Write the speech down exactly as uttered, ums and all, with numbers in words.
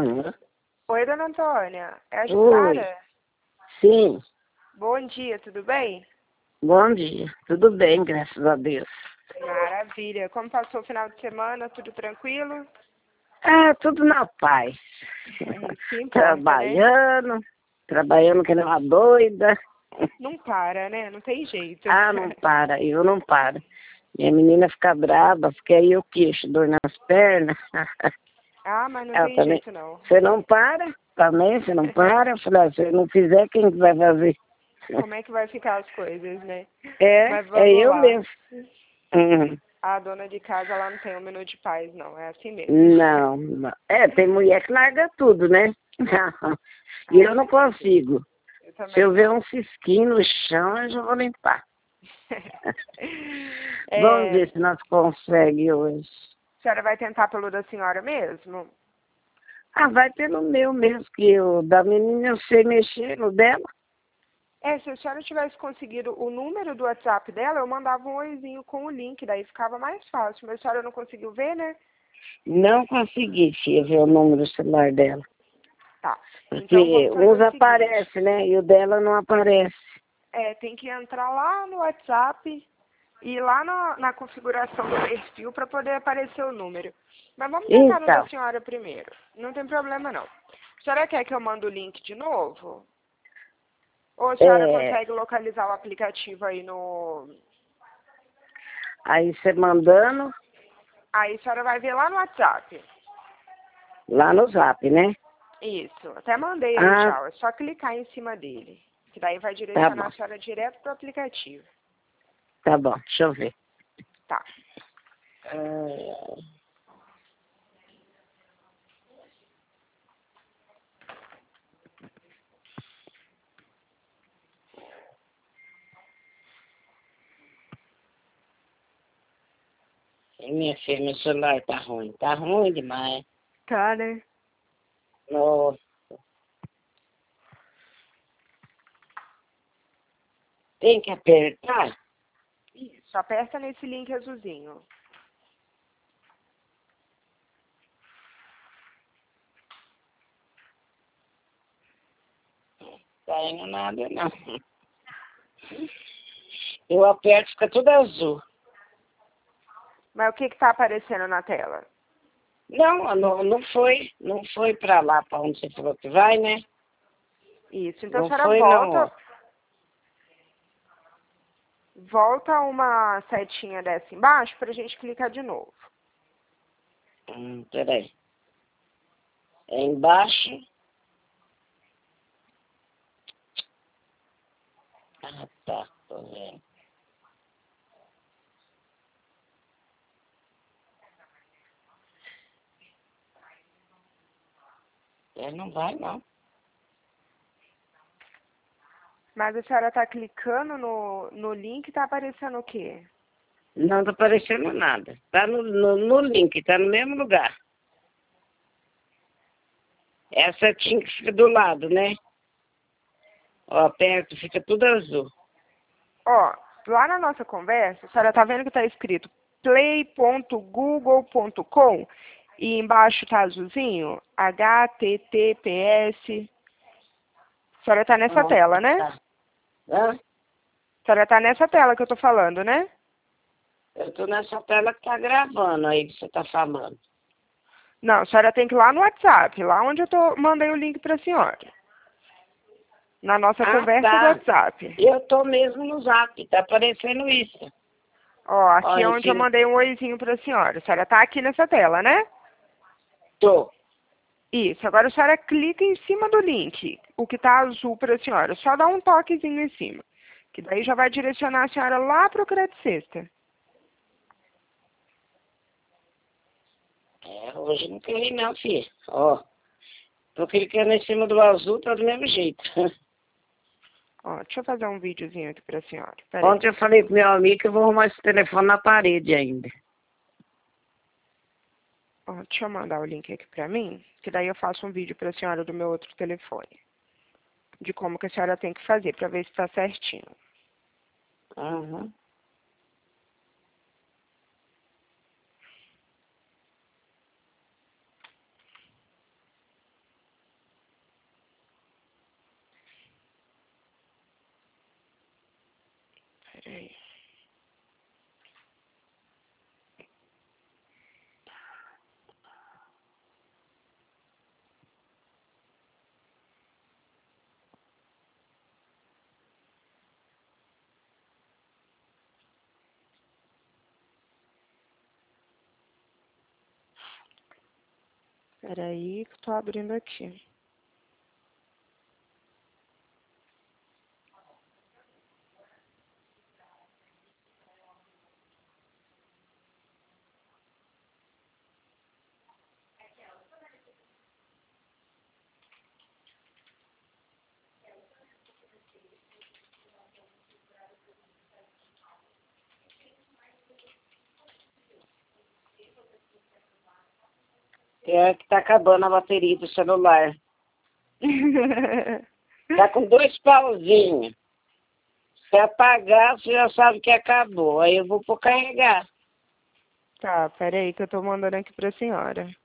Uhum. Oi, dona Antônia. É a Oi. Jussara? Sim, Bom dia, tudo bem? bom dia. Tudo bem, graças a Deus. Maravilha. Como passou o final de semana? Tudo tranquilo? Ah, tudo na paz. É isso que importa, né? Trabalhando, trabalhando que nem uma doida. Não para, né? Não tem jeito. Ah, não para, eu não paro. Minha menina fica brava, porque aí eu queixo, dor nas pernas. Ah, mas não Ela tem também, jeito não. você não para? Também, você não para? Eu falei, ah, se eu não fizer, quem que vai fazer? Como é que vai ficar as coisas, né? É, Mas é vamos eu lá. mesmo. Uhum. A dona de casa, ela não tem um minuto de paz, não. É assim mesmo. Não, não. É, tem mulher que larga tudo, né? E eu não consigo. Eu Se eu também ver não. um cisquinho no chão, eu já vou limpar. Vamos É, ver se nós conseguimos hoje. a senhora vai tentar pelo da senhora mesmo? Ah, vai pelo meu mesmo, que o da menina eu sei mexer no dela. É, se a senhora tivesse conseguido o número do WhatsApp dela, eu mandava um oizinho com o link, daí ficava mais fácil. Mas a senhora não conseguiu ver, né? Não consegui, filha, ver o número do celular dela. Tá. Então Porque vamos fazer uns o seguinte. aparecem, né? E o dela não aparece. É, tem que entrar lá no WhatsApp e ir lá na, na configuração do perfil para poder aparecer o número. Mas vamos tentar no da Então, senhora primeiro. Não tem problema não. A senhora quer que eu mande o link de novo? Ou a senhora é, consegue localizar o aplicativo aí no... aí você mandando Aí a senhora vai ver lá no WhatsApp. lá no zap, né? Isso, até mandei aí Ah, já. É só clicar em cima dele. Que daí vai tá direcionar bom, a senhora direto pro aplicativo. tá bom, deixa eu ver. Tá. Ah, minha filha, meu celular tá ruim. Tá ruim demais. Tá, né? Nossa, tem que apertar? Isso, aperta nesse link azulzinho. Tá indo nada, não. Eu aperto, fica tudo azul. Mas o que que tá aparecendo na tela? Não, não, não foi. Não foi pra lá, pra onde você falou que vai, né? Isso, então a Não senhora foi, não, ó. volta, volta uma setinha dessa embaixo pra gente clicar de novo. Hum, peraí. É embaixo. Ah, tá, tô vendo. É, não vai, não. Mas a senhora tá clicando no, no link, tá aparecendo o quê? Não tá aparecendo nada. Tá no, no, no link, tá no mesmo lugar. É a setinha que fica do lado, né? Ó, perto, fica tudo azul. Ó, lá na nossa conversa, a senhora tá vendo que tá escrito play ponto google ponto com e embaixo tá azulzinho? H T T P S. A senhora tá nessa Ah, tela, né? tá. Hã? A senhora tá nessa tela que eu tô falando, né? Eu tô nessa tela que tá gravando aí que você tá falando. Não, a senhora tem que ir lá no WhatsApp, lá onde eu tô, mandei o link pra senhora. Na nossa Ah, conversa do tá. WhatsApp. Eu tô mesmo no zap, tá aparecendo isso. Ó, Ó, aqui é onde eu enfim, mandei um oizinho pra senhora. A senhora tá aqui nessa tela, né? tô. Isso, agora a senhora clica em cima do link, o que tá azul pra senhora. Só dá um toquezinho em cima. Que daí já vai direcionar a senhora lá pro crédito sexta. É, hoje não queria não, filho. Ó, tô clicando em cima do azul, tá do mesmo jeito. Ó, deixa eu fazer um videozinho aqui pra senhora. Pera aí. Ontem eu falei pro meu amigo que eu vou arrumar esse telefone na parede ainda. Ó, deixa eu mandar o link aqui pra mim, que daí eu faço um vídeo pra senhora do meu outro telefone. De como que a senhora tem que fazer, pra ver se tá certinho. Uhum. Peraí. Peraí que eu tô abrindo aqui. É que tá acabando a bateria do celular. Tá com dois pauzinhos. Se apagar, você já sabe que acabou. Aí eu vou por carregar. Tá, peraí que eu tô mandando aqui pra senhora.